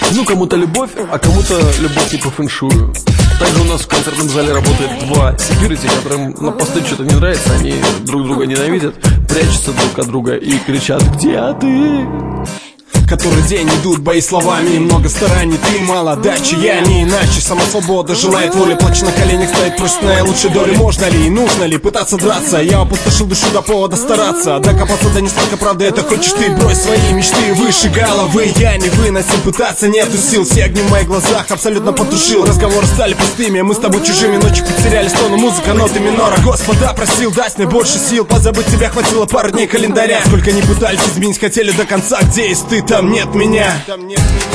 Ну, кому-то любовь, а кому-то любовь типа фэншую. Также у нас в концертном зале работает два секьюрити, которым на посты что-то не нравится. Они друг друга ненавидят, прячутся друг от друга и кричат: «Где ты?» Который день идут бои словами, много стараний, ты мало дачи, я не иначе. Сама свобода желает воли, плачь на коленях, стоит, просит наилучшей доли. Можно ли и нужно ли пытаться драться? Я опустошил душу до повода стараться, докопаться до не столько правды, это хочешь ты. Брось свои мечты выше головы, я не выносил, пытаться нету сил. Все огни в моих глазах абсолютно потушил, разговоры стали пустыми, мы с тобой чужими. Ночью потеряли стону, музыка, ноты минора. Господа просил, дать мне больше сил, позабыть тебя хватило пару дней календаря. Сколько не пытались изменить, хотели до конца, где есть ты, там нет меня. Где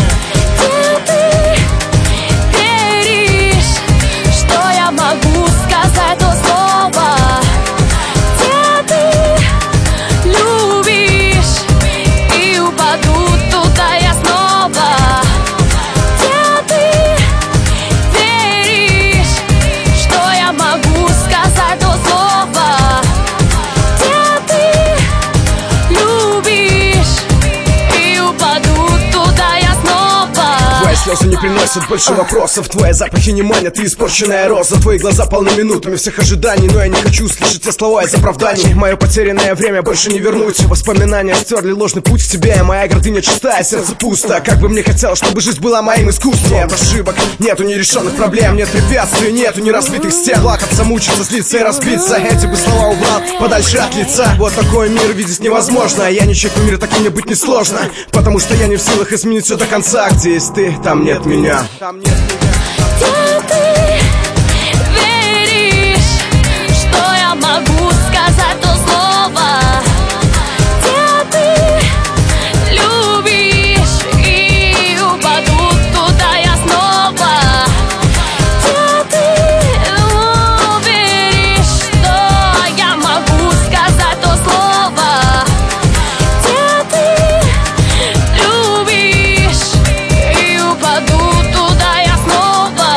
ты веришь, что я могу сказать то слово? Где ты любишь и упаду туда я снова? Где ты веришь, что я могу сказать то слово? Где ты любишь и упаду туда я снова? Твои слезы не приносят больше вопросов, твои запахи не манят, ты испорченная роза. Твои глаза полны минутами всех ожиданий, но я не хочу слышать те слова из оправданий. Мое потерянное время больше не вернуть, воспоминания стерли ложный путь к тебе. Моя гордыня чистая, сердце пусто, как бы мне хотелось, чтобы жизнь была моим искусством. Нет ошибок, нету нерешенных проблем, нет препятствий, нету неразбитых стен. Плакаться, мучиться, злиться и разбиться, эти бы слова убрал подальше от лица. Вот такой мир видеть невозможно, я не человек в мире, таким мне быть несложно, потому что я не в силах изменить все до конца. Где есть ты, там нет меня. Где ты веришь, что я могу сказать то слово? Где ты любишь и упаду туда я снова? Где ты веришь, что я могу сказать то слово? Где ты любишь и упаду туда я снова?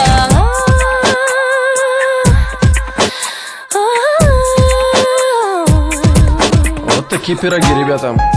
Вот такие пироги, ребята.